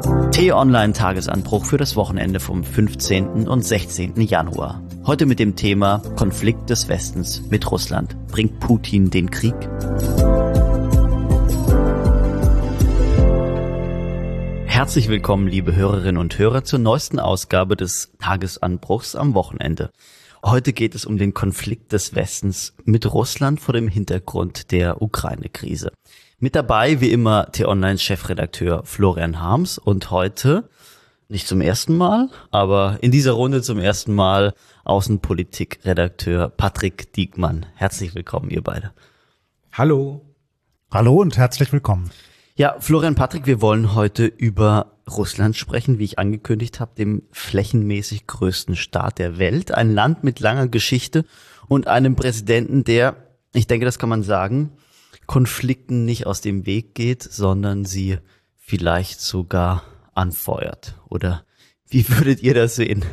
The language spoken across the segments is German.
T-Online-Tagesanbruch für das Wochenende vom 15. und 16. Januar. Heute mit dem Thema Konflikt des Westens mit Russland. Bringt Putin den Krieg? Herzlich willkommen, liebe Hörerinnen und Hörer, zur neuesten Ausgabe des Tagesanbruchs am Wochenende. Heute geht es um den Konflikt des Westens mit Russland vor dem Hintergrund der Ukraine-Krise. Mit dabei, wie immer, T-Online-Chefredakteur Florian Harms und heute, nicht zum ersten Mal, aber in dieser Runde zum ersten Mal, Außenpolitik-Redakteur Patrick Diekmann. Herzlich willkommen, ihr beide. Hallo. Hallo und herzlich willkommen. Ja, Florian, Patrick, wir wollen heute über Russland sprechen, wie ich angekündigt habe, dem flächenmäßig größten Staat der Welt. Ein Land mit langer Geschichte und einem Präsidenten, der, ich denke, das kann man sagen, Konflikten nicht aus dem Weg geht, sondern sie vielleicht sogar anfeuert. Oder wie würdet ihr das sehen?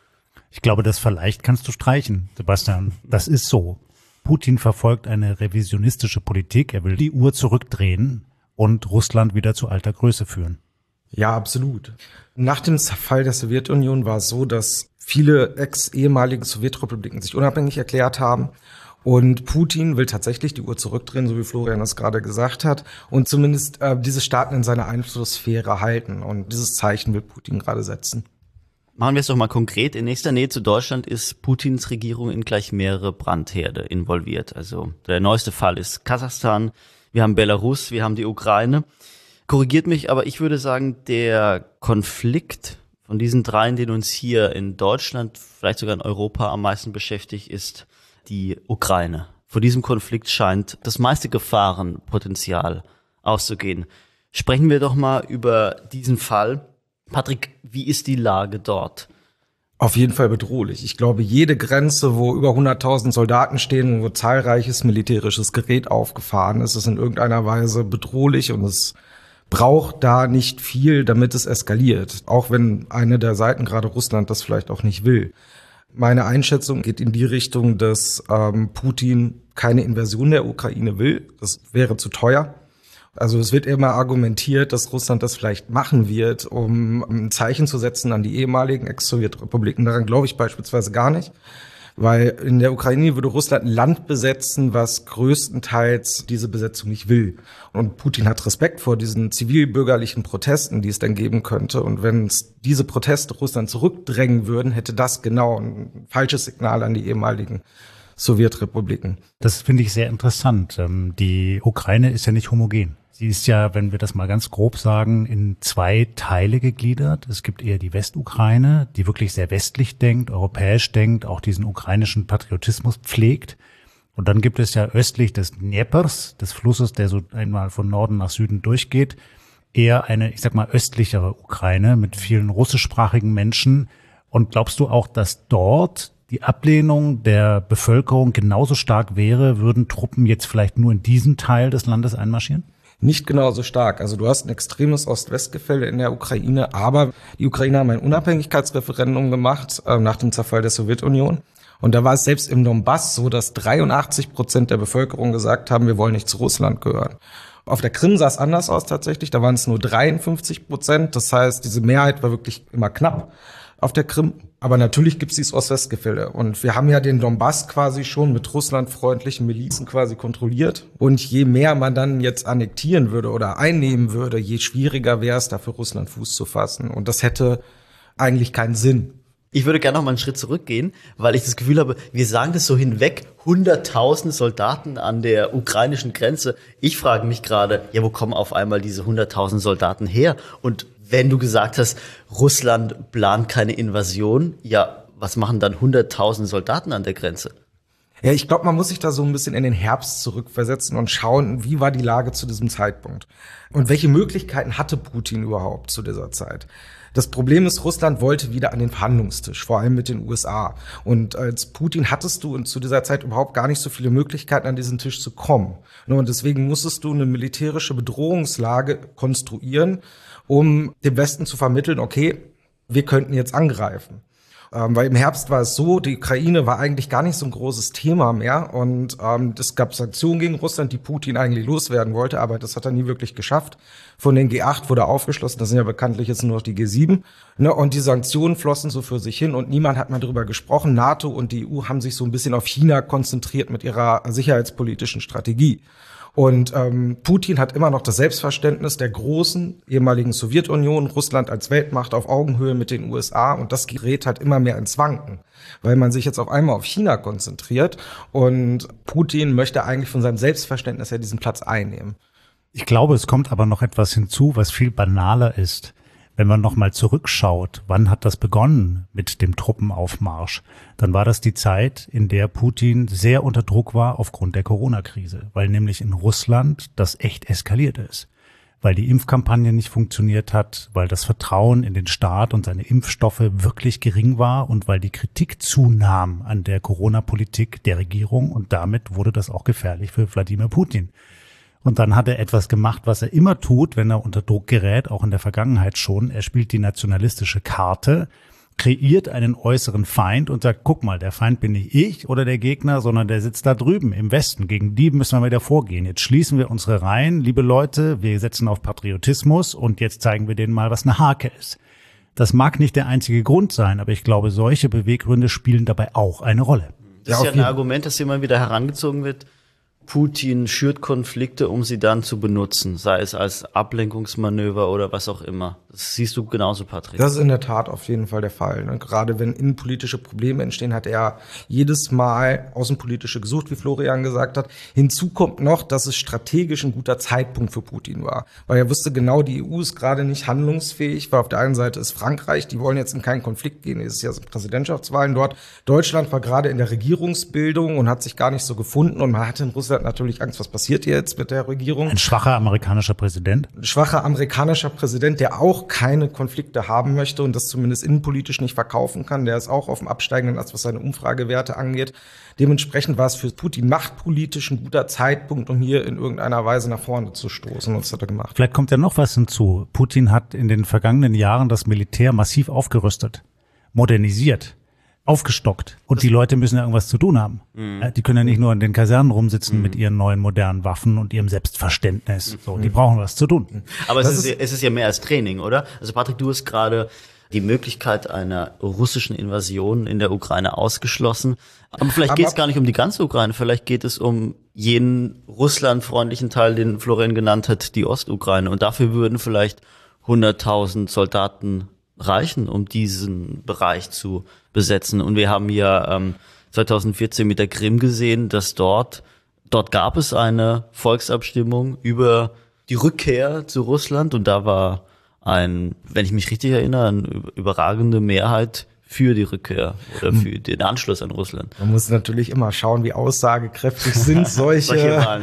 Ich glaube, das vielleicht kannst du streichen, Sebastian. Das ist so. Putin verfolgt eine revisionistische Politik. Er will die Uhr zurückdrehen und Russland wieder zu alter Größe führen. Ja, absolut. Nach dem Zerfall der Sowjetunion war es so, dass viele ex-ehemaligen Sowjetrepubliken sich unabhängig erklärt haben. Und Putin will tatsächlich die Uhr zurückdrehen, so wie Florian das gerade gesagt hat, und zumindest diese Staaten in seiner Einflusssphäre halten. Und dieses Zeichen will Putin gerade setzen. Machen wir es doch mal konkret. In nächster Nähe zu Deutschland ist Putins Regierung in gleich mehrere Brandherde involviert. Also der neueste Fall ist Kasachstan, wir haben Belarus, wir haben die Ukraine. Korrigiert mich, aber ich würde sagen, der Konflikt von diesen dreien, den uns hier in Deutschland, vielleicht sogar in Europa am meisten beschäftigt, ist die Ukraine. Vor diesem Konflikt scheint das meiste Gefahrenpotenzial auszugehen. Sprechen wir doch mal über diesen Fall. Patrick, wie ist die Lage dort? Auf jeden Fall bedrohlich. Ich glaube, jede Grenze, wo über 100.000 Soldaten stehen, wo zahlreiches militärisches Gerät aufgefahren ist, ist in irgendeiner Weise bedrohlich und es braucht da nicht viel, damit es eskaliert. Auch wenn eine der Seiten, gerade Russland, das vielleicht auch nicht will. Meine Einschätzung geht in die Richtung, dass Putin keine Invasion der Ukraine will. Das wäre zu teuer. Also es wird immer argumentiert, dass Russland das vielleicht machen wird, um ein Zeichen zu setzen an die ehemaligen Ex-Sowjetrepubliken. Daran glaube ich beispielsweise gar nicht. Weil in der Ukraine würde Russland ein Land besetzen, was größtenteils diese Besetzung nicht will. Und Putin hat Respekt vor diesen zivilbürgerlichen Protesten, die es dann geben könnte. Und wenn es diese Proteste Russland zurückdrängen würden, hätte das genau ein falsches Signal an die ehemaligen Sowjetrepubliken. Das finde ich sehr interessant. Die Ukraine ist ja nicht homogen. Sie ist ja, wenn wir das mal ganz grob sagen, in zwei Teile gegliedert. Es gibt eher die Westukraine, die wirklich sehr westlich denkt, europäisch denkt, auch diesen ukrainischen Patriotismus pflegt. Und dann gibt es ja östlich des Dneprs, des Flusses, der so einmal von Norden nach Süden durchgeht, eher eine, ich sag mal, östlichere Ukraine mit vielen russischsprachigen Menschen. Und glaubst du auch, dass dort die Ablehnung der Bevölkerung genauso stark wäre, würden Truppen jetzt vielleicht nur in diesen Teil des Landes einmarschieren? Nicht genauso stark. Also du hast ein extremes Ost-West-Gefälle in der Ukraine, aber die Ukrainer haben ein Unabhängigkeitsreferendum gemacht nach dem Zerfall der Sowjetunion. Und da war es selbst im Donbass so, dass 83% der Bevölkerung gesagt haben, wir wollen nicht zu Russland gehören. Auf der Krim sah es anders aus tatsächlich, da waren es nur 53%. Das heißt, diese Mehrheit war wirklich immer knapp auf der Krim. Aber natürlich gibt es dieses Ost-West-Gefälle. Und wir haben ja den Donbass quasi schon mit russlandfreundlichen Milizen quasi kontrolliert. Und je mehr man dann jetzt annektieren würde oder einnehmen würde, je schwieriger wäre es, da für Russland Fuß zu fassen. Und das hätte eigentlich keinen Sinn. Ich würde gerne noch mal einen Schritt zurückgehen, weil ich das Gefühl habe, wir sagen das so hinweg, 100.000 Soldaten an der ukrainischen Grenze. Ich frage mich gerade, ja, wo kommen auf einmal diese 100.000 Soldaten her? Und wenn du gesagt hast, Russland plant keine Invasion, ja, was machen dann 100.000 Soldaten an der Grenze? Ja, ich glaube, man muss sich da so ein bisschen in den Herbst zurückversetzen und schauen, wie war die Lage zu diesem Zeitpunkt? Und welche Möglichkeiten hatte Putin überhaupt zu dieser Zeit? Das Problem ist, Russland wollte wieder an den Verhandlungstisch, vor allem mit den USA. Und als Putin hattest du zu dieser Zeit überhaupt gar nicht so viele Möglichkeiten, an diesen Tisch zu kommen. Und deswegen musstest du eine militärische Bedrohungslage konstruieren, um dem Westen zu vermitteln, okay, wir könnten jetzt angreifen. Weil im Herbst war es so, die Ukraine war eigentlich gar nicht so ein großes Thema mehr und es gab Sanktionen gegen Russland, die Putin eigentlich loswerden wollte, aber das hat er nie wirklich geschafft. Von den G8 wurde aufgeschlossen, das sind ja bekanntlich jetzt nur noch die G7, ne? Und die Sanktionen flossen so für sich hin und niemand hat mal darüber gesprochen. NATO und die EU haben sich so ein bisschen auf China konzentriert mit ihrer sicherheitspolitischen Strategie. Und Putin hat immer noch das Selbstverständnis der großen ehemaligen Sowjetunion, Russland als Weltmacht auf Augenhöhe mit den USA, und das gerät halt immer mehr ins Wanken, weil man sich jetzt auf einmal auf China konzentriert und Putin möchte eigentlich von seinem Selbstverständnis her diesen Platz einnehmen. Ich glaube, es kommt aber noch etwas hinzu, was viel banaler ist. Wenn man nochmal zurückschaut, wann hat das begonnen mit dem Truppenaufmarsch? Dann war das die Zeit, in der Putin sehr unter Druck war aufgrund der Corona-Krise, weil nämlich in Russland das echt eskaliert ist. Weil die Impfkampagne nicht funktioniert hat, weil das Vertrauen in den Staat und seine Impfstoffe wirklich gering war und weil die Kritik zunahm an der Corona-Politik der Regierung, und damit wurde das auch gefährlich für Wladimir Putin. Und dann hat er etwas gemacht, was er immer tut, wenn er unter Druck gerät, auch in der Vergangenheit schon. Er spielt die nationalistische Karte, kreiert einen äußeren Feind und sagt, guck mal, der Feind bin nicht ich oder der Gegner, sondern der sitzt da drüben im Westen. Gegen die müssen wir wieder vorgehen. Jetzt schließen wir unsere Reihen, liebe Leute, wir setzen auf Patriotismus und jetzt zeigen wir denen mal, was eine Hake ist. Das mag nicht der einzige Grund sein, aber ich glaube, solche Beweggründe spielen dabei auch eine Rolle. Das ist ja ein Argument, das immer wieder herangezogen wird. Putin schürt Konflikte, um sie dann zu benutzen, sei es als Ablenkungsmanöver oder was auch immer. Das siehst du genauso, Patrick. Das ist in der Tat auf jeden Fall der Fall. Und gerade wenn innenpolitische Probleme entstehen, hat er jedes Mal außenpolitische gesucht, wie Florian gesagt hat. Hinzu kommt noch, dass es strategisch ein guter Zeitpunkt für Putin war. Weil er wusste genau, die EU ist gerade nicht handlungsfähig, weil auf der einen Seite ist Frankreich, die wollen jetzt in keinen Konflikt gehen, es ist ja Präsidentschaftswahlen dort. Deutschland war gerade in der Regierungsbildung und hat sich gar nicht so gefunden und man hatte in Russland natürlich Angst, was passiert jetzt mit der Regierung. Ein schwacher amerikanischer Präsident? Ein schwacher amerikanischer Präsident, der auch keine Konflikte haben möchte und das zumindest innenpolitisch nicht verkaufen kann. Der ist auch auf dem absteigenden Ast, was seine Umfragewerte angeht. Dementsprechend war es für Putin machtpolitisch ein guter Zeitpunkt, um hier in irgendeiner Weise nach vorne zu stoßen. Und das hat er gemacht. Vielleicht kommt ja noch was hinzu. Putin hat in den vergangenen Jahren das Militär massiv aufgerüstet, modernisiert, aufgestockt. Und die Leute müssen ja irgendwas zu tun haben. Mhm. Die können ja nicht nur in den Kasernen rumsitzen mit ihren neuen modernen Waffen und ihrem Selbstverständnis. So, die brauchen was zu tun. Aber es ist ja mehr als Training, oder? Also Patrick, du hast gerade die Möglichkeit einer russischen Invasion in der Ukraine ausgeschlossen. Aber vielleicht geht es gar nicht um die ganze Ukraine. Vielleicht geht es um jenen russlandfreundlichen Teil, den Florian genannt hat, die Ostukraine. Und dafür würden vielleicht 100.000 Soldaten reichen, um diesen Bereich zu besetzen. Und wir haben ja 2014 mit der Krim gesehen, dass dort gab es eine Volksabstimmung über die Rückkehr zu Russland und da war wenn ich mich richtig erinnere, eine überragende Mehrheit für die Rückkehr oder für den Anschluss an Russland. Man muss natürlich immer schauen, wie aussagekräftig sind solche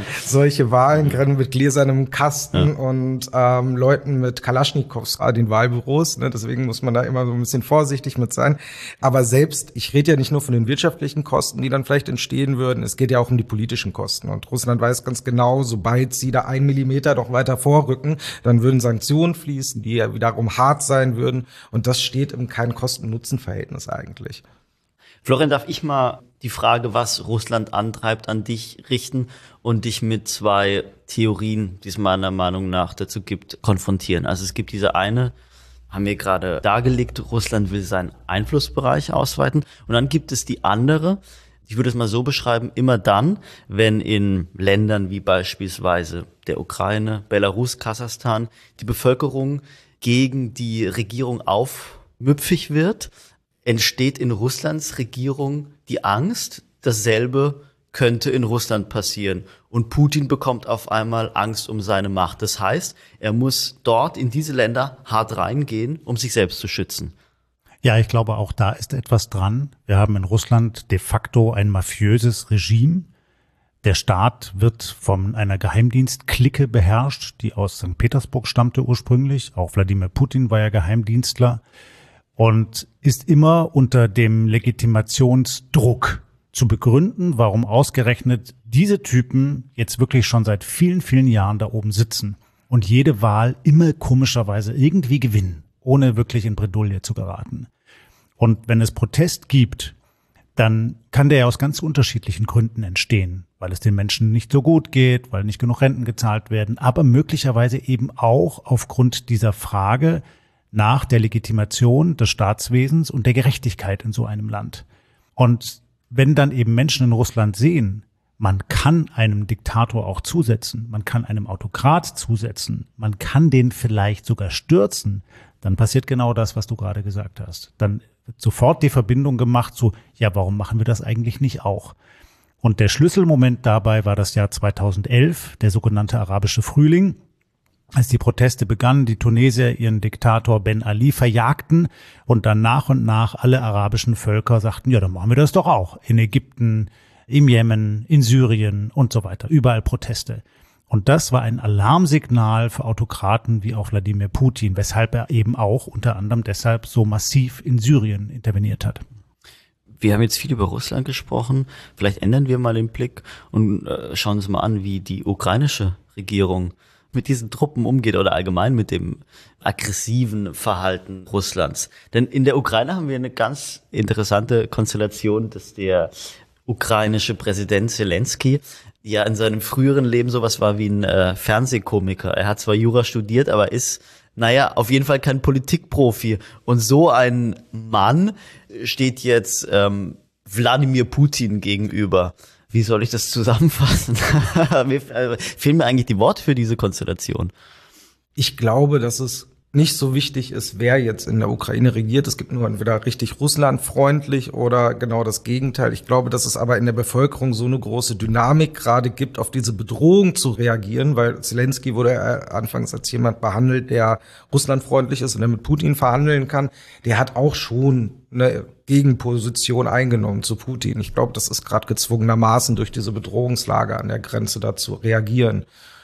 Wahlen, gerade mit gläsernem Kasten und Leuten mit Kalaschnikows in den Wahlbüros. Ne? Deswegen muss man da immer so ein bisschen vorsichtig mit sein. Aber selbst, ich rede ja nicht nur von den wirtschaftlichen Kosten, die dann vielleicht entstehen würden, es geht ja auch um die politischen Kosten. Und Russland weiß ganz genau, sobald sie da 1 Millimeter doch weiter vorrücken, dann würden Sanktionen fließen, die ja wiederum hart sein würden. Und das steht in keinem Kosten-Nutzen-Verhältnis eigentlich. Florian, darf ich mal die Frage, was Russland antreibt, an dich richten und dich mit 2 Theorien, die es meiner Meinung nach dazu gibt, konfrontieren. Also es gibt diese eine, haben wir gerade dargelegt, Russland will seinen Einflussbereich ausweiten. Und dann gibt es die andere, ich würde es mal so beschreiben, immer dann, wenn in Ländern wie beispielsweise der Ukraine, Belarus, Kasachstan die Bevölkerung gegen die Regierung aufmüpfig wird, entsteht in Russlands Regierung die Angst, dasselbe könnte in Russland passieren. Und Putin bekommt auf einmal Angst um seine Macht. Das heißt, er muss dort in diese Länder hart reingehen, um sich selbst zu schützen. Ja, ich glaube, auch da ist etwas dran. Wir haben in Russland de facto ein mafiöses Regime. Der Staat wird von einer Geheimdienstklicke beherrscht, die aus St. Petersburg stammte ursprünglich. Auch Wladimir Putin war ja Geheimdienstler. Und ist immer unter dem Legitimationsdruck zu begründen, warum ausgerechnet diese Typen jetzt wirklich schon seit vielen, vielen Jahren da oben sitzen und jede Wahl immer komischerweise irgendwie gewinnen, ohne wirklich in Bredouille zu geraten. Und wenn es Protest gibt, dann kann der ja aus ganz unterschiedlichen Gründen entstehen, weil es den Menschen nicht so gut geht, weil nicht genug Renten gezahlt werden, aber möglicherweise eben auch aufgrund dieser Frage nach der Legitimation des Staatswesens und der Gerechtigkeit in so einem Land. Und wenn dann eben Menschen in Russland sehen, man kann einem Diktator auch zusetzen, man kann einem Autokrat zusetzen, man kann den vielleicht sogar stürzen, dann passiert genau das, was du gerade gesagt hast. Dann wird sofort die Verbindung gemacht zu, ja, warum machen wir das eigentlich nicht auch? Und der Schlüsselmoment dabei war das Jahr 2011, der sogenannte arabische Frühling, als die Proteste begannen, die Tunesier ihren Diktator Ben Ali verjagten und dann nach und nach alle arabischen Völker sagten, ja, dann machen wir das doch auch. In Ägypten, im Jemen, in Syrien und so weiter. Überall Proteste. Und das war ein Alarmsignal für Autokraten wie auch Wladimir Putin, weshalb er eben auch unter anderem deshalb so massiv in Syrien interveniert hat. Wir haben jetzt viel über Russland gesprochen. Vielleicht ändern wir mal den Blick und schauen uns mal an, wie die ukrainische Regierung mit diesen Truppen umgeht oder allgemein mit dem aggressiven Verhalten Russlands. Denn in der Ukraine haben wir eine ganz interessante Konstellation, dass der ukrainische Präsident Zelensky ja in seinem früheren Leben sowas war wie ein Fernsehkomiker. Er hat zwar Jura studiert, aber ist, auf jeden Fall kein Politikprofi. Und so ein Mann steht jetzt Wladimir Putin gegenüber. Wie soll ich das zusammenfassen? Fehlen mir eigentlich die Worte für diese Konstellation. Ich glaube, dass es nicht so wichtig ist, wer jetzt in der Ukraine regiert. Es gibt nur entweder richtig russlandfreundlich oder genau das Gegenteil. Ich glaube, dass es aber in der Bevölkerung so eine große Dynamik gerade gibt, auf diese Bedrohung zu reagieren, weil Zelensky wurde anfangs als jemand behandelt, der russlandfreundlich ist und der mit Putin verhandeln kann. Der hat auch schon eine Gegenposition eingenommen zu Putin. Ich glaube, das ist gerade gezwungenermaßen durch diese Bedrohungslage an der Grenze dazu reagieren.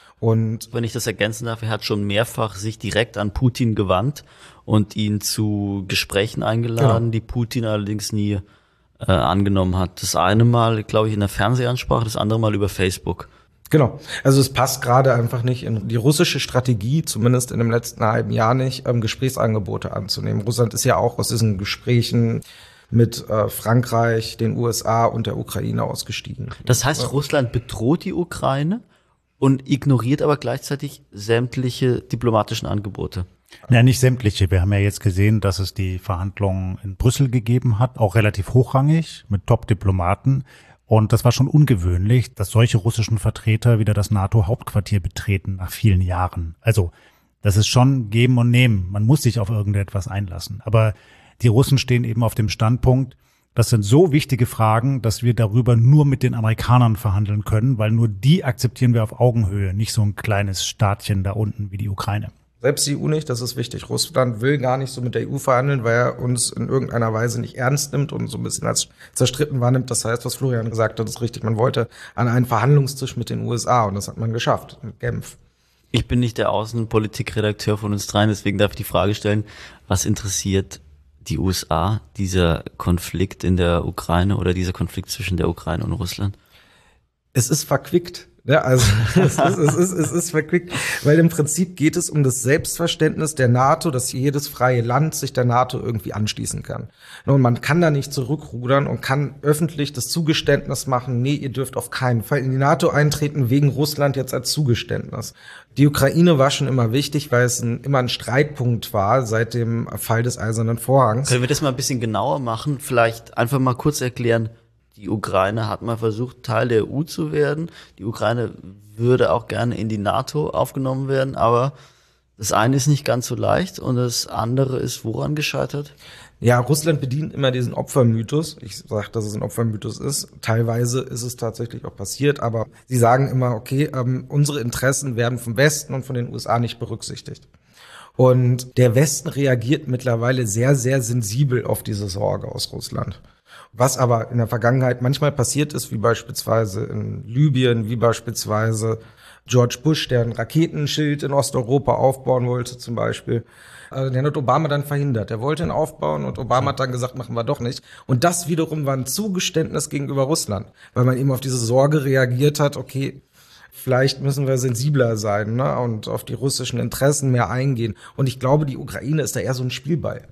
Und wenn ich das ergänzen darf, er hat schon mehrfach sich direkt an Putin gewandt und ihn zu Gesprächen eingeladen, die Putin allerdings nie angenommen hat. Das eine Mal, glaube ich, in der Fernsehansprache, das andere Mal über Facebook. Genau. Also es passt gerade einfach nicht in die russische Strategie, zumindest in dem letzten halben Jahr nicht, Gesprächsangebote anzunehmen. Russland ist ja auch aus diesen Gesprächen mit Frankreich, den USA und der Ukraine ausgestiegen. Das heißt, Russland bedroht die Ukraine und ignoriert aber gleichzeitig sämtliche diplomatischen Angebote. Ja, nicht sämtliche. Wir haben ja jetzt gesehen, dass es die Verhandlungen in Brüssel gegeben hat, auch relativ hochrangig mit Top-Diplomaten. Und das war schon ungewöhnlich, dass solche russischen Vertreter wieder das NATO-Hauptquartier betreten nach vielen Jahren. Also das ist schon Geben und Nehmen. Man muss sich auf irgendetwas einlassen. Aber die Russen stehen eben auf dem Standpunkt, das sind so wichtige Fragen, dass wir darüber nur mit den Amerikanern verhandeln können, weil nur die akzeptieren wir auf Augenhöhe, nicht so ein kleines Staatchen da unten wie die Ukraine. Selbst die EU nicht, das ist wichtig. Russland will gar nicht so mit der EU verhandeln, weil er uns in irgendeiner Weise nicht ernst nimmt und so ein bisschen als zerstritten wahrnimmt. Das heißt, was Florian gesagt hat, ist richtig. Man wollte an einen Verhandlungstisch mit den USA und das hat man geschafft mit Genf. Ich bin nicht der Außenpolitikredakteur von uns dreien, deswegen darf ich die Frage stellen, was interessiert die USA, dieser Konflikt in der Ukraine oder dieser Konflikt zwischen der Ukraine und Russland? Es ist verquickt. Ja, also es ist verquickt, weil im Prinzip geht es um das Selbstverständnis der NATO, dass jedes freie Land sich der NATO irgendwie anschließen kann. Und man kann da nicht zurückrudern und kann öffentlich das Zugeständnis machen, nee, ihr dürft auf keinen Fall in die NATO eintreten wegen Russland jetzt als Zugeständnis. Die Ukraine war schon immer wichtig, weil es immer ein Streitpunkt war seit dem Fall des Eisernen Vorhangs. Können wir das mal ein bisschen genauer machen? Vielleicht einfach mal kurz erklären, die Ukraine hat mal versucht, Teil der EU zu werden. Die Ukraine würde auch gerne in die NATO aufgenommen werden, aber das eine ist nicht ganz so leicht und das andere ist woran gescheitert? Ja, Russland bedient immer diesen Opfermythos. Ich sage, dass es ein Opfermythos ist. Teilweise ist es tatsächlich auch passiert, aber sie sagen immer, okay, unsere Interessen werden vom Westen und von den USA nicht berücksichtigt. Und der Westen reagiert mittlerweile sehr, sehr sensibel auf diese Sorge aus Russland. Was aber in der Vergangenheit manchmal passiert ist, wie beispielsweise in Libyen, wie beispielsweise George Bush, der ein Raketenschild in Osteuropa aufbauen wollte zum Beispiel, den hat Obama dann verhindert. Er wollte ihn aufbauen und Obama hat dann gesagt, machen wir doch nicht. Und das wiederum war ein Zugeständnis gegenüber Russland, weil man eben auf diese Sorge reagiert hat, okay, vielleicht müssen wir sensibler sein, ne, und auf die russischen Interessen mehr eingehen. Und ich glaube, die Ukraine ist da eher so ein Spielball.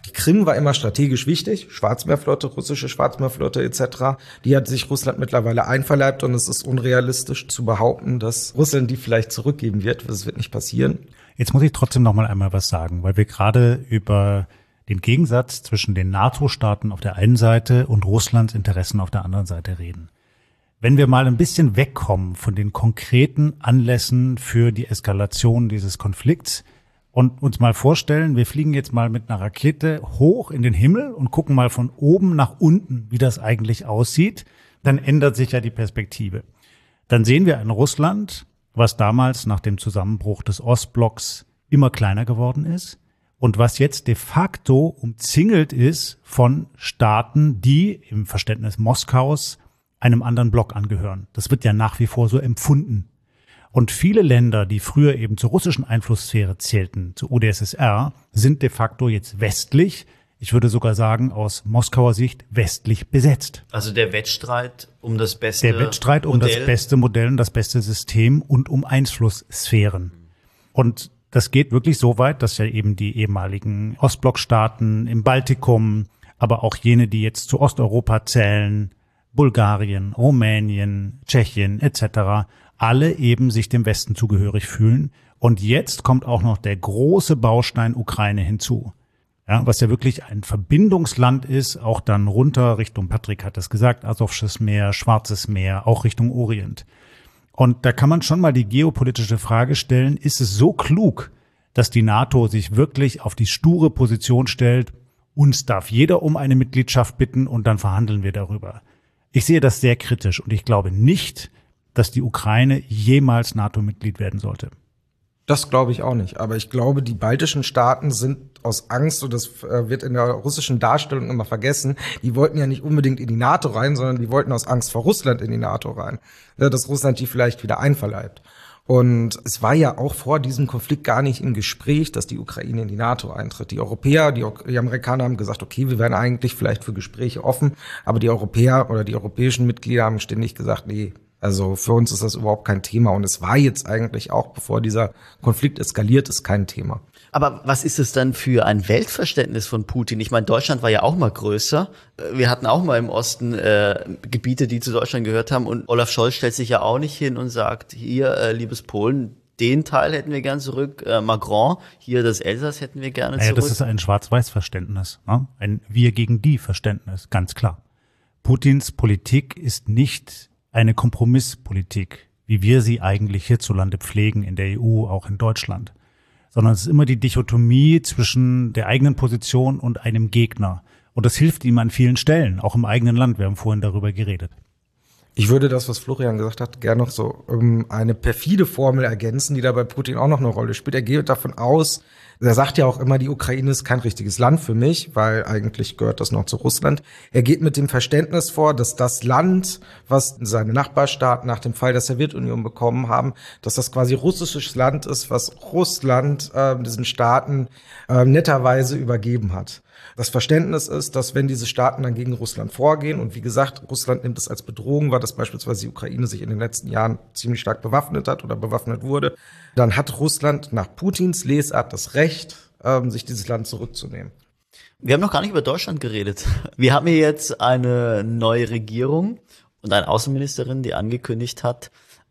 Die Krim war immer strategisch wichtig, Schwarzmeerflotte, russische Schwarzmeerflotte etc. Die hat sich Russland mittlerweile einverleibt und es ist unrealistisch zu behaupten, dass Russland die vielleicht zurückgeben wird. Das wird nicht passieren. Jetzt muss ich trotzdem noch mal einmal was sagen, weil wir gerade über den Gegensatz zwischen den NATO-Staaten auf der einen Seite und Russlands Interessen auf der anderen Seite reden. Wenn wir mal ein bisschen wegkommen von den konkreten Anlässen für die Eskalation dieses Konflikts und uns mal vorstellen, wir fliegen jetzt mal mit einer Rakete hoch in den Himmel und gucken mal von oben nach unten, wie das eigentlich aussieht, dann ändert sich ja die Perspektive. Dann sehen wir ein Russland, was damals nach dem Zusammenbruch des Ostblocks immer kleiner geworden ist und was jetzt de facto umzingelt ist von Staaten, die im Verständnis Moskaus einem anderen Block angehören. Das wird ja nach wie vor so empfunden. Und viele Länder, die früher eben zur russischen Einflusssphäre zählten, zur UdSSR, sind de facto jetzt westlich, ich würde sogar sagen aus Moskauer Sicht westlich besetzt. Also der Wettstreit um das beste Modell. Der Wettstreit um das beste Modell und das beste System und um Einflusssphären. Und das geht wirklich so weit, dass ja eben die ehemaligen Ostblockstaaten im Baltikum, aber auch jene, die jetzt zu Osteuropa zählen, Bulgarien, Rumänien, Tschechien etc., alle eben sich dem Westen zugehörig fühlen. Und jetzt kommt auch noch der große Baustein Ukraine hinzu. Ja, was ja wirklich ein Verbindungsland ist, auch dann runter Richtung, Patrick hat es gesagt, Asowsches Meer, Schwarzes Meer, auch Richtung Orient. Und da kann man schon mal die geopolitische Frage stellen, ist es so klug, dass die NATO sich wirklich auf die sture Position stellt, uns darf jeder um eine Mitgliedschaft bitten und dann verhandeln wir darüber. Ich sehe das sehr kritisch und ich glaube nicht, dass die Ukraine jemals NATO-Mitglied werden sollte. Das glaube ich auch nicht. Aber ich glaube, die baltischen Staaten sind aus Angst, und das wird in der russischen Darstellung immer vergessen, die wollten ja nicht unbedingt in die NATO rein, sondern die wollten aus Angst vor Russland in die NATO rein. Dass Russland die vielleicht wieder einverleibt. Und es war ja auch vor diesem Konflikt gar nicht im Gespräch, dass die Ukraine in die NATO eintritt. Die Europäer, die Amerikaner haben gesagt, okay, wir wären eigentlich vielleicht für Gespräche offen, aber die Europäer oder die europäischen Mitglieder haben ständig gesagt, nee, also für uns ist das überhaupt kein Thema. Und es war jetzt eigentlich auch, bevor dieser Konflikt eskaliert ist, kein Thema. Aber was ist es dann für ein Weltverständnis von Putin? Ich meine, Deutschland war ja auch mal größer. Wir hatten auch mal im Osten Gebiete, die zu Deutschland gehört haben. Und Olaf Scholz stellt sich ja auch nicht hin und sagt, hier, liebes Polen, den Teil hätten wir gern zurück. Macron, hier das Elsass hätten wir gerne zurück. Das ist ein Schwarz-Weiß-Verständnis, ne? Ein Wir-gegen-die-Verständnis, ganz klar. Putins Politik ist nicht eine Kompromisspolitik, wie wir sie eigentlich hierzulande pflegen in der EU, auch in Deutschland. Sondern es ist immer die Dichotomie zwischen der eigenen Position und einem Gegner. Und das hilft ihm an vielen Stellen, auch im eigenen Land. Wir haben vorhin darüber geredet. Ich würde das, was Florian gesagt hat, gerne noch so eine perfide Formel ergänzen, die da bei Putin auch noch eine Rolle spielt. Er geht davon aus, er sagt ja auch immer, die Ukraine ist kein richtiges Land für mich, weil eigentlich gehört das noch zu Russland. Er geht mit dem Verständnis vor, dass das Land, was seine Nachbarstaaten nach dem Fall der Sowjetunion bekommen haben, dass das quasi russisches Land ist, was Russland diesen Staaten netterweise übergeben hat. Das Verständnis ist, dass wenn diese Staaten dann gegen Russland vorgehen, und wie gesagt, Russland nimmt es als Bedrohung wahr, dass beispielsweise die Ukraine sich in den letzten Jahren ziemlich stark bewaffnet hat oder bewaffnet wurde, dann hat Russland nach Putins Lesart das Recht, sich dieses Land zurückzunehmen. Wir haben noch gar nicht über Deutschland geredet. Wir haben hier jetzt eine neue Regierung und eine Außenministerin, die angekündigt hat,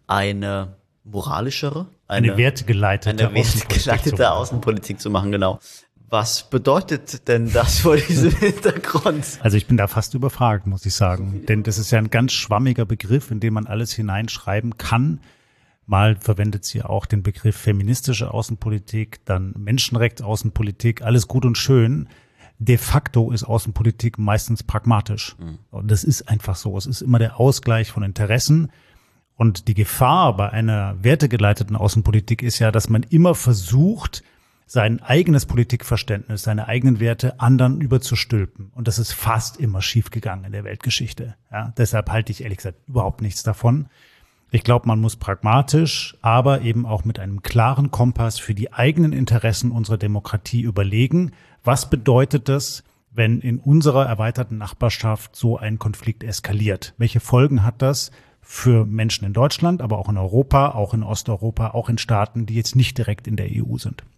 eine moralischere, eine wertegeleitete Außenpolitik zu machen, genau. Was bedeutet denn das vor diesem Hintergrund? Also ich bin da fast überfragt, muss ich sagen. Denn das ist ja ein ganz schwammiger Begriff, in den man alles hineinschreiben kann. Mal verwendet sie auch den Begriff feministische Außenpolitik, dann Menschenrechtsaußenpolitik, alles gut und schön. De facto ist Außenpolitik meistens pragmatisch. Und das ist einfach so. Es ist immer der Ausgleich von Interessen. Und die Gefahr bei einer wertegeleiteten Außenpolitik ist ja, dass man immer versucht, sein eigenes Politikverständnis, seine eigenen Werte anderen überzustülpen. Und das ist fast immer schiefgegangen in der Weltgeschichte. Ja, deshalb halte ich ehrlich gesagt überhaupt nichts davon. Ich glaube, man muss pragmatisch, aber eben auch mit einem klaren Kompass für die eigenen Interessen unserer Demokratie überlegen, was bedeutet das, wenn in unserer erweiterten Nachbarschaft so ein Konflikt eskaliert? Welche Folgen hat das für Menschen in Deutschland, aber auch in Europa, auch in Osteuropa, auch in Staaten, die jetzt nicht direkt in der EU sind?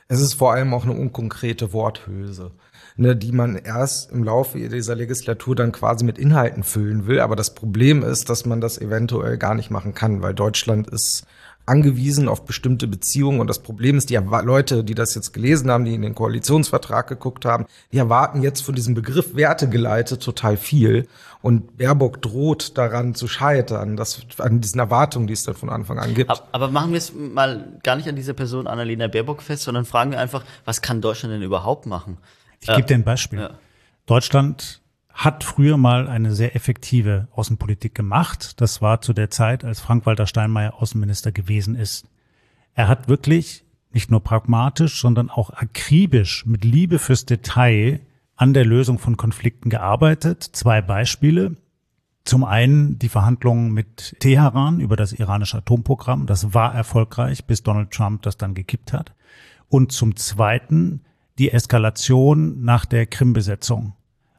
Es ist vor allem auch eine unkonkrete Worthülse, die man erst im Laufe dieser Legislatur dann quasi mit Inhalten füllen will. Aber das Problem ist, dass man das eventuell gar nicht machen kann, weil Deutschland ist angewiesen auf bestimmte Beziehungen. Und das Problem ist, die Leute, die das jetzt gelesen haben, die in den Koalitionsvertrag geguckt haben, die erwarten jetzt von diesem Begriff wertegeleitet total viel. Und Baerbock droht daran zu scheitern, an diesen Erwartungen, die es dann von Anfang an gibt. Aber machen wir es mal gar nicht an dieser Person Annalena Baerbock fest, sondern fragen wir einfach, was kann Deutschland denn überhaupt machen? Ich gebe dir ein Beispiel. Ja. Deutschland hat früher mal eine sehr effektive Außenpolitik gemacht. Das war zu der Zeit, als Frank-Walter Steinmeier Außenminister gewesen ist. Er hat wirklich nicht nur pragmatisch, sondern auch akribisch mit Liebe fürs Detail an der Lösung von Konflikten gearbeitet. 2 Beispiele. Zum einen die Verhandlungen mit Teheran über das iranische Atomprogramm. Das war erfolgreich, bis Donald Trump das dann gekippt hat. Und zum zweiten die Eskalation nach der Krim-Besetzung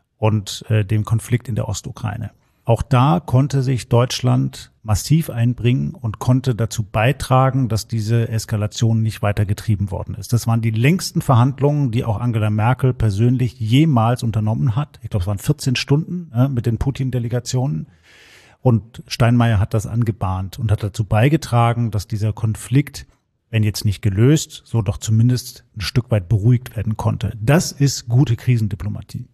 und dem Konflikt in der Ostukraine. Auch da konnte sich Deutschland massiv einbringen und konnte dazu beitragen, dass diese Eskalation nicht weiter getrieben worden ist. Das waren die längsten Verhandlungen, die auch Angela Merkel persönlich jemals unternommen hat. Ich glaube, es waren 14 Stunden mit den Putin-Delegationen. Und Steinmeier hat das angebahnt und hat dazu beigetragen, dass dieser Konflikt, wenn jetzt nicht gelöst, so doch zumindest ein Stück weit beruhigt werden konnte. Das ist gute Krisendiplomatie.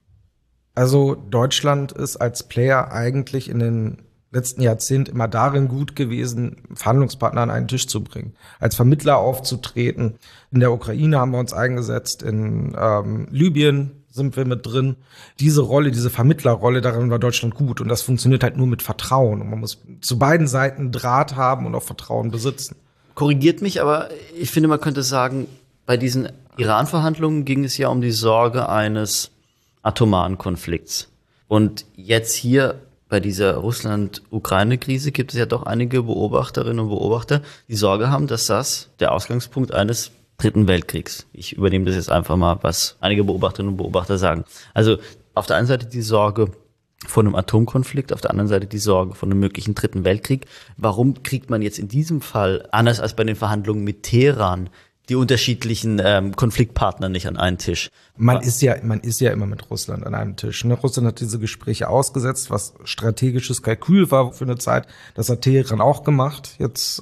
Also Deutschland ist als Player eigentlich in den letzten Jahrzehnten immer darin gut gewesen, Verhandlungspartner an einen Tisch zu bringen, als Vermittler aufzutreten. In der Ukraine haben wir uns eingesetzt, in Libyen sind wir mit drin. Diese Rolle, diese Vermittlerrolle, darin war Deutschland gut. Und das funktioniert halt nur mit Vertrauen. Und man muss zu beiden Seiten Draht haben und auch Vertrauen besitzen. Korrigiert mich, aber ich finde, man könnte sagen, bei diesen Iran-Verhandlungen ging es ja um die Sorge eines atomaren Konflikts. Und jetzt hier bei dieser Russland-Ukraine-Krise gibt es ja doch einige Beobachterinnen und Beobachter, die Sorge haben, dass das der Ausgangspunkt eines 3. Weltkriegs. Ich übernehme das jetzt einfach mal, was einige Beobachterinnen und Beobachter sagen. Also auf der einen Seite die Sorge von einem Atomkonflikt, auf der anderen Seite die Sorge von einem möglichen 3. Weltkrieg. Warum kriegt man jetzt in diesem Fall, anders als bei den Verhandlungen mit Teheran, die unterschiedlichen Konfliktpartner nicht an einen Tisch? Man ist ja immer mit Russland an einem Tisch. Russland hat diese Gespräche ausgesetzt, was strategisches Kalkül war für eine Zeit. Das hat Teheran auch gemacht. Jetzt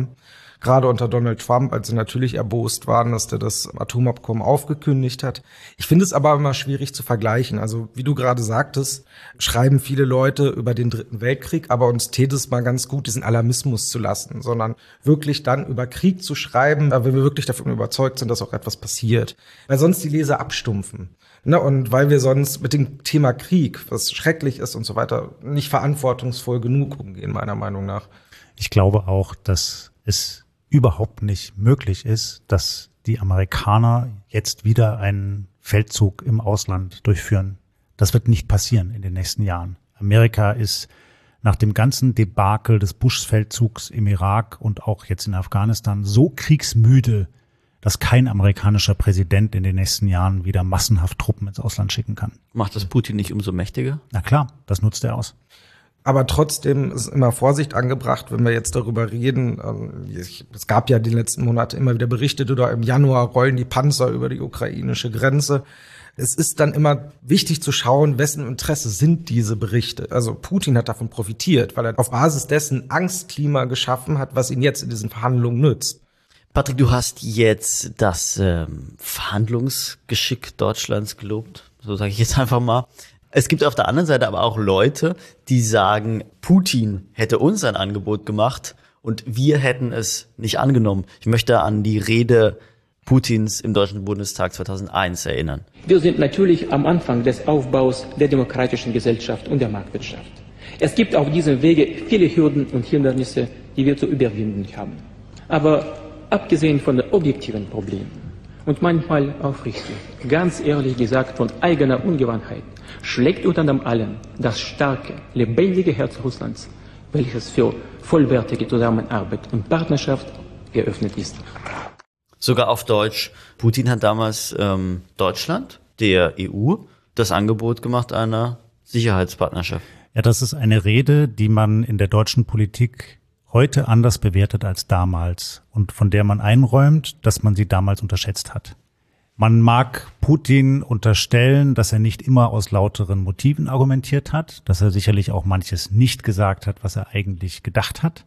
gerade unter Donald Trump, als sie natürlich erbost waren, dass der das Atomabkommen aufgekündigt hat. Ich finde es aber immer schwierig zu vergleichen. Also wie du gerade sagtest, schreiben viele Leute über den 3. Weltkrieg, aber uns täte es mal ganz gut, diesen Alarmismus zu lassen, sondern wirklich dann über Krieg zu schreiben, wenn wir wirklich davon überzeugt sind, dass auch etwas passiert. Weil sonst die Leser abstumpfen. Und weil wir sonst mit dem Thema Krieg, was schrecklich ist und so weiter, nicht verantwortungsvoll genug umgehen, meiner Meinung nach. Ich glaube auch, dass es überhaupt nicht möglich ist, dass die Amerikaner jetzt wieder einen Feldzug im Ausland durchführen. Das wird nicht passieren in den nächsten Jahren. Amerika ist nach dem ganzen Debakel des Bush-Feldzugs im Irak und auch jetzt in Afghanistan so kriegsmüde, dass kein amerikanischer Präsident in den nächsten Jahren wieder massenhaft Truppen ins Ausland schicken kann. Macht das Putin nicht umso mächtiger? Na klar, das nutzt er aus. Aber trotzdem ist immer Vorsicht angebracht, wenn wir jetzt darüber reden. Es gab ja die letzten Monate immer wieder Berichte, oder im Januar rollen die Panzer über die ukrainische Grenze. Es ist dann immer wichtig zu schauen, wessen Interesse sind diese Berichte. Also Putin hat davon profitiert, weil er auf Basis dessen Angstklima geschaffen hat, was ihn jetzt in diesen Verhandlungen nützt. Patrick, du hast jetzt das Verhandlungsgeschick Deutschlands gelobt, so sage ich jetzt einfach mal. Es gibt auf der anderen Seite aber auch Leute, die sagen, Putin hätte uns ein Angebot gemacht und wir hätten es nicht angenommen. Ich möchte an die Rede Putins im Deutschen Bundestag 2001 erinnern. Wir sind natürlich am Anfang des Aufbaus der demokratischen Gesellschaft und der Marktwirtschaft. Es gibt auf diesem Wege viele Hürden und Hindernisse, die wir zu überwinden haben. Aber abgesehen von den objektiven Problemen und manchmal aufrichtig, ganz ehrlich gesagt von eigener Ungewandtheit, schlägt unter allem das starke, lebendige Herz Russlands, welches für vollwertige Zusammenarbeit und Partnerschaft geöffnet ist. Sogar auf Deutsch. Putin hat damals Deutschland, der EU, das Angebot gemacht einer Sicherheitspartnerschaft. Ja, das ist eine Rede, die man in der deutschen Politik heute anders bewertet als damals und von der man einräumt, dass man sie damals unterschätzt hat. Man mag Putin unterstellen, dass er nicht immer aus lauteren Motiven argumentiert hat, dass er sicherlich auch manches nicht gesagt hat, was er eigentlich gedacht hat.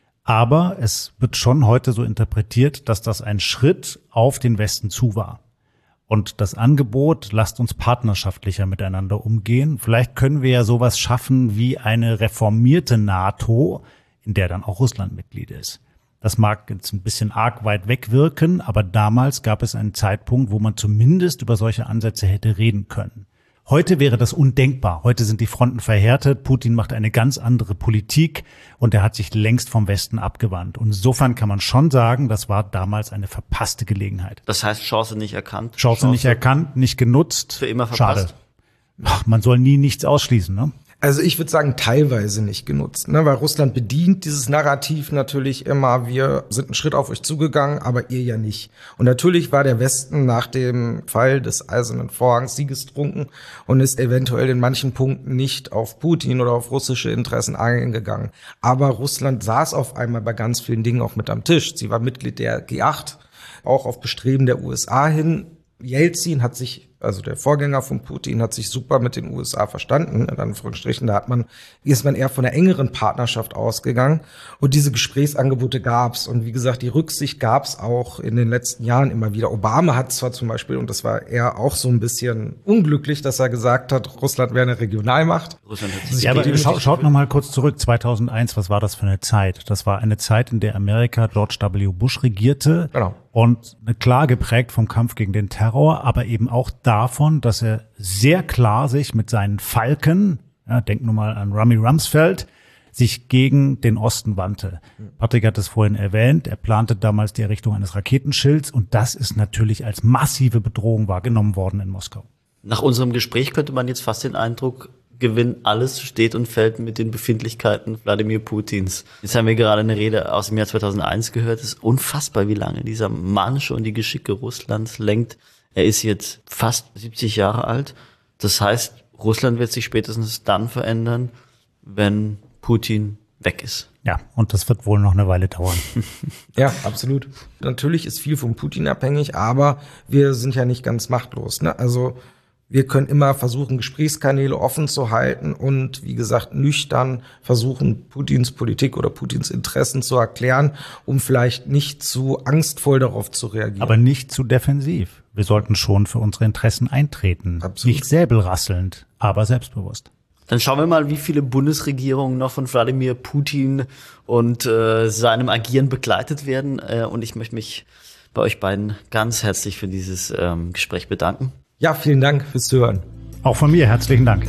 Aber es wird schon heute so interpretiert, dass das ein Schritt auf den Westen zu war. Und das Angebot, lasst uns partnerschaftlicher miteinander umgehen. Vielleicht können wir ja sowas schaffen wie eine reformierte NATO, in der dann auch Russland Mitglied ist. Das mag jetzt ein bisschen arg weit weg wirken, aber damals gab es einen Zeitpunkt, wo man zumindest über solche Ansätze hätte reden können. Heute wäre das undenkbar. Heute sind die Fronten verhärtet. Putin macht eine ganz andere Politik und er hat sich längst vom Westen abgewandt. Und insofern kann man schon sagen, das war damals eine verpasste Gelegenheit. Das heißt, Chance nicht erkannt? Chance nicht erkannt, nicht genutzt. Für immer verpasst? Schade. Man soll nie nichts ausschließen, ne? Also ich würde sagen, teilweise nicht genutzt, ne? Weil Russland bedient dieses Narrativ natürlich immer, wir sind einen Schritt auf euch zugegangen, aber ihr ja nicht. Und natürlich war der Westen nach dem Fall des Eisernen Vorhangs siegestrunken und ist eventuell in manchen Punkten nicht auf Putin oder auf russische Interessen eingegangen. Aber Russland saß auf einmal bei ganz vielen Dingen auch mit am Tisch. Sie war Mitglied der G8, auch auf Bestreben der USA hin. Jelzin hat sich, also der Vorgänger von Putin, hat sich super mit den USA verstanden, in Anführungsstrichen. Ist man eher von einer engeren Partnerschaft ausgegangen. Und diese Gesprächsangebote gab's. Und wie gesagt, die Rücksicht gab's auch in den letzten Jahren immer wieder. Obama hat zwar zum Beispiel, und das war eher auch so ein bisschen unglücklich, dass er gesagt hat, Russland wäre eine Regionalmacht. Russland hat sich Ja, aber schaut noch mal kurz zurück. 2001, was war das für eine Zeit? Das war eine Zeit, in der Amerika George W. Bush regierte. Genau. Und klar geprägt vom Kampf gegen den Terror, aber eben auch davon, dass er sehr klar sich mit seinen Falken, ja, denk nur mal an Rummy Rumsfeld, sich gegen den Osten wandte. Patrick hat es vorhin erwähnt, er plante damals die Errichtung eines Raketenschilds und das ist natürlich als massive Bedrohung wahrgenommen worden in Moskau. Nach unserem Gespräch könnte man jetzt fast den Eindruck gewinnen, alles steht und fällt mit den Befindlichkeiten Wladimir Putins. Jetzt haben wir gerade eine Rede aus dem Jahr 2001 gehört. Es ist unfassbar, wie lange dieser Mann schon die Geschicke Russlands lenkt. Er ist jetzt fast 70 Jahre alt. Das heißt, Russland wird sich spätestens dann verändern, wenn Putin weg ist. Ja, und das wird wohl noch eine Weile dauern. Ja, absolut. Natürlich ist viel von Putin abhängig, aber wir sind ja nicht ganz machtlos, ne? Also wir können immer versuchen, Gesprächskanäle offen zu halten und, wie gesagt, nüchtern versuchen, Putins Politik oder Putins Interessen zu erklären, um vielleicht nicht zu angstvoll darauf zu reagieren. Aber nicht zu defensiv. Wir sollten schon für unsere Interessen eintreten. Absolut. Nicht säbelrasselnd, aber selbstbewusst. Dann schauen wir mal, wie viele Bundesregierungen noch von Wladimir Putin und seinem Agieren begleitet werden. Und ich möchte mich bei euch beiden ganz herzlich für dieses Gespräch bedanken. Ja, vielen Dank fürs Zuhören. Auch von mir herzlichen Dank.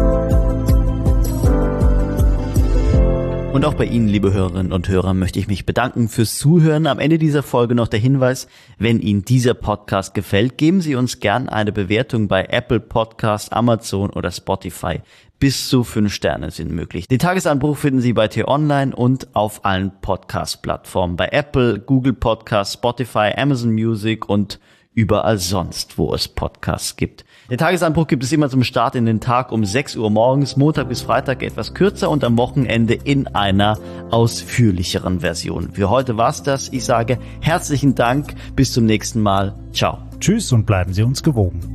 Und auch bei Ihnen, liebe Hörerinnen und Hörer, möchte ich mich bedanken fürs Zuhören. Am Ende dieser Folge noch der Hinweis, wenn Ihnen dieser Podcast gefällt, geben Sie uns gern eine Bewertung bei Apple Podcast, Amazon oder Spotify. Bis zu 5 Sterne sind möglich. Den Tagesanbruch finden Sie bei T-Online und auf allen Podcast-Plattformen. Bei Apple, Google Podcast, Spotify, Amazon Music und überall sonst, wo es Podcasts gibt. Den Tagesanbruch gibt es immer zum Start in den Tag um 6 Uhr morgens, Montag bis Freitag etwas kürzer und am Wochenende in einer ausführlicheren Version. Für heute war's das. Ich sage herzlichen Dank. Bis zum nächsten Mal. Ciao. Tschüss und bleiben Sie uns gewogen.